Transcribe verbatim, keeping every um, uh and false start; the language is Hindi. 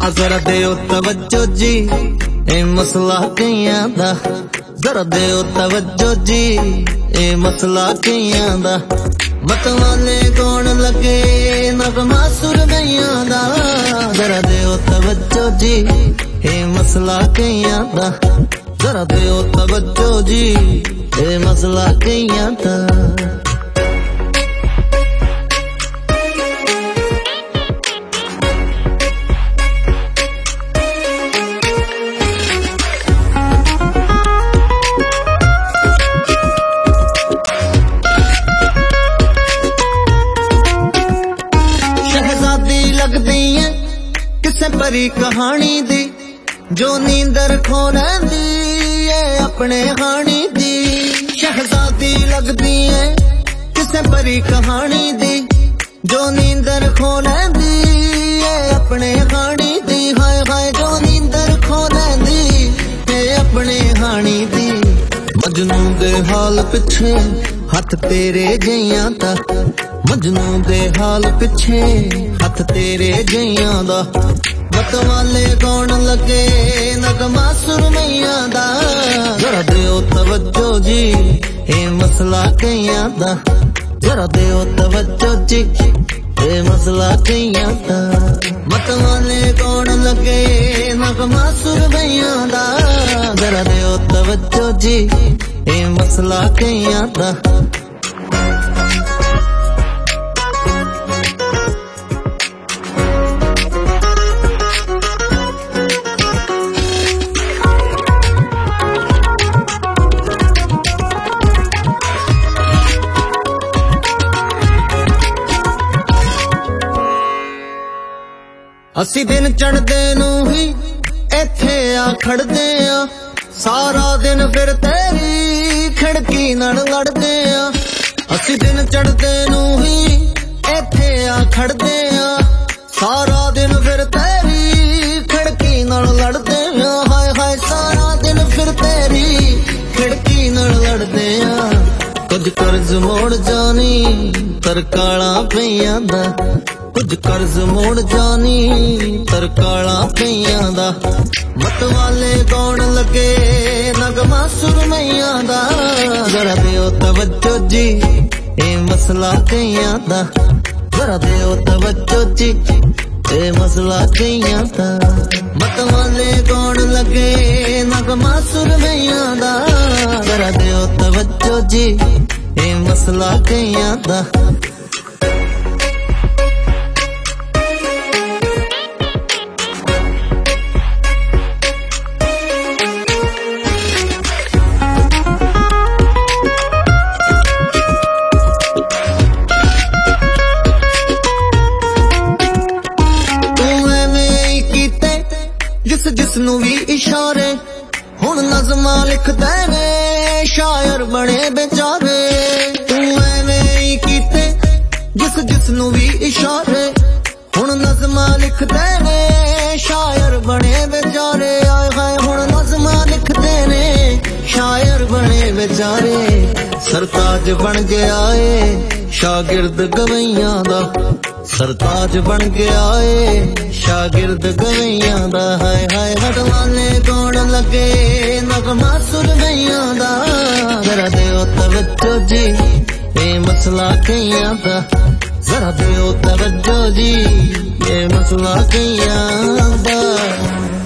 जरा देओ तवज्जो जी ए मसला कईयां दा, जरा देओ तवज्जो जी ए मसला कईयां दा। मतवाले कौन लगे नगमा सुरमैयां दा, जरा देओ तवज्जो जी ए मसला कईयां दा, जरा देओ तवज्जो जी ए मसला कईयां दा। लगदी है किसे परी कहानी दी, जो नींदर खो लैंदी है अपने हानी दी। शहजादी लगदी है किसे परी कहानी दी, जो नींदर खो लैंदी है अपने हानी दी। हाय हाय जो नींदर खो लैंदी है अपने हानी दी। मजनू दे हाल पिछे हथ तेरे जइयां दा, मजनू दे हाल पिछे हथ तेरे जइयां दा। मतवाले कौन लगे नगमा सुरमैयां दा, जरा देओ तवज्जो जी ए मसला कईयां दा, जरा देओ तवज्जो जी ए मसला कईयां दा। मतवाले कौन लगे नगमा सुरमैयां दा, जरा देओ तवज्जो जी ए मसला कईयां दा। अस्सी दिन चढ़दे नू ही इत्थे आ खड़दे आ, सारा दिन फिर तेरी खिड़की नाल लड़दे आ। अस्सी दिन चढ़दे नू ही इत्थे आ खड़दे आ, सारा दिन फिर तेरी खिड़की नाल लड़दे आ। हाय हाय सारा दिन फिर तेरी खिड़की नाल लड़दे आ। कुछ कर्ज मोड़ जानी तरकाला पईयां दा, कुछ कर्ज मोड़ जानी तरकाला पईयां दा। मतवाले कौन लगे नगमा सुरमैयां दा, जरा देओ तवज्जो जी ए मसला कईयां दा, जरा देओ तवज्जो जी ए मसला कईयां दा। मतवाले कौन लगे नगमा सुरमैयां दा, जरा देओ तवज्जो जी ए मसला कईयां दा। जिस जिसनू भी इशारे हुण नज़मा लिखदे ने शायर बने बेचारे। तू एवें ही कीते जिस जिसनू भी इशारे हुण नज़मा लिखदे ने शायर बने बेचारे। आए हाय हुण नज़मा लिखदे ने शायर बने बेचारे। सरताज बन गया है शागिर्द गवैयां दा, सरताज बन गया है शागिर्द गवैयां दा। हाय हाय मतवाले कौन लगे नगमा सुरमैयां दा, जरा देओ तवज्जो जी ए मसला कईयां दा, जरा देओ तवज्जो जी ए मसला कईयां दा।